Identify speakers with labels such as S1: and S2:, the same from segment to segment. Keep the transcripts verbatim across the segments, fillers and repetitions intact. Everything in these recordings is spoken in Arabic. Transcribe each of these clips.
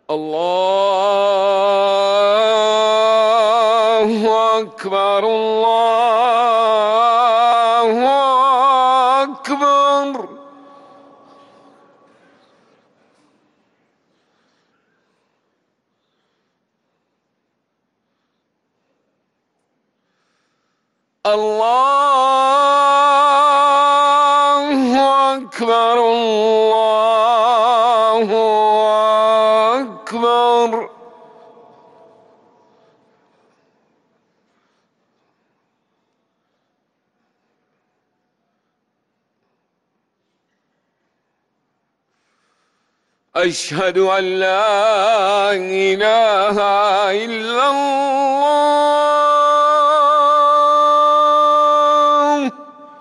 S1: الله أكبر الله أكبر. الله أكبر الله أكبر. أشهد أن لا إله إلا الله.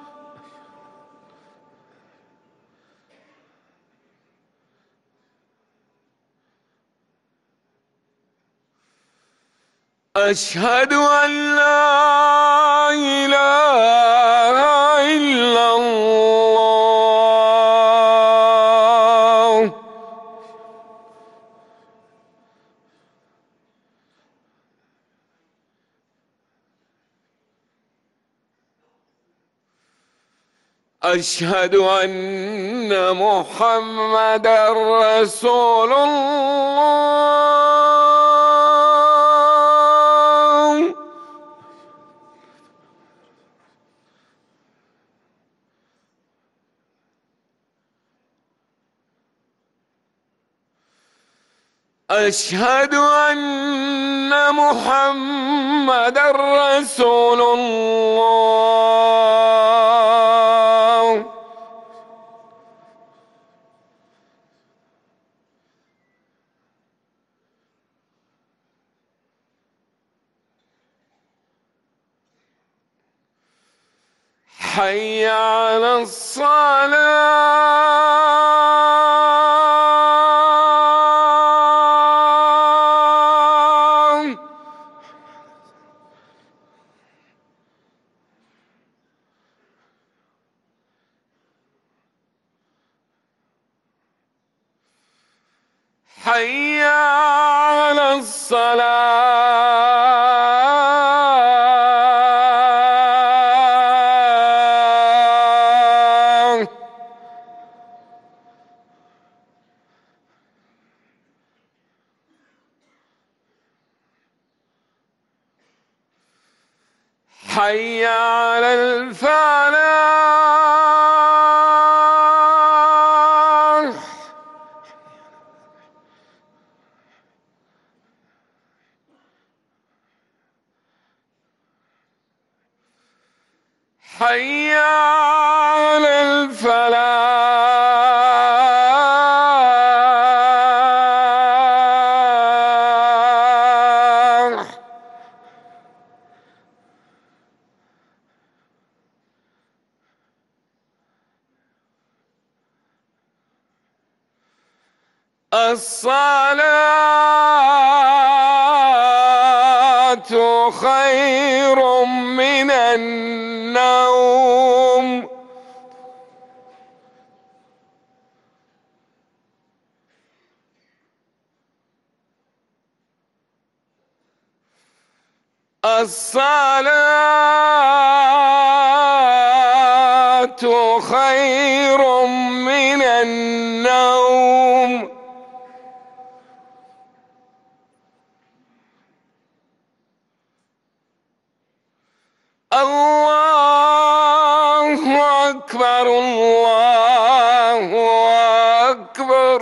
S1: أشهد أن لا إله إلا الله. أشهد أن محمدًا رسول الله. أشهد أن محمدًا رسول الله. حي على الصلاة. حي على الصلاة. حي على الفلاح. حي على الفلاح. الصلاة خير من النوم. الصلاة خير من النوم. الله أكبر الله أكبر.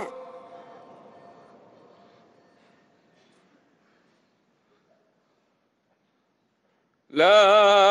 S1: لا